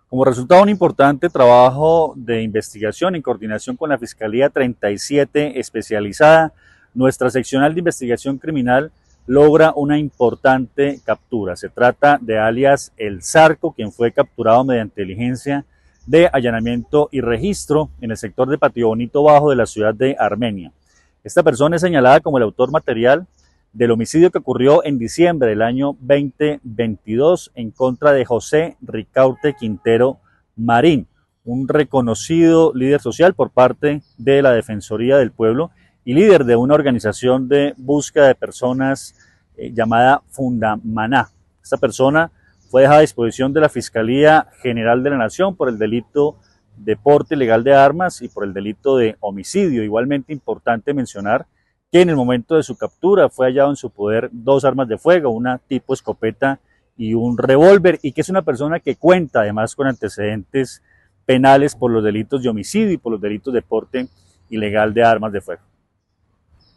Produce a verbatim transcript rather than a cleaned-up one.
Como resultado de un importante trabajo de investigación en coordinación con la Fiscalía treinta y siete especializada, nuestra seccional de investigación criminal logra una importante captura. Se trata de alias El Zarco, quien fue capturado mediante diligencia de allanamiento y registro en el sector de Patio Bonito Bajo de la ciudad de Armenia. Esta persona es señalada como el autor material del homicidio que ocurrió en diciembre del año veinte veintidós en contra de José Ricaurte Quintero Marín, un reconocido líder social por parte de la Defensoría del Pueblo y líder de una organización de búsqueda de personas eh, llamada Fundamaná. Esta persona fue dejada a disposición de la Fiscalía General de la Nación por el delito de porte ilegal de armas y por el delito de homicidio. Igualmente importante mencionar que en el momento de su captura fue hallado en su poder dos armas de fuego, una tipo escopeta y un revólver, y que es una persona que cuenta además con antecedentes penales por los delitos de homicidio y por los delitos de porte ilegal de armas de fuego.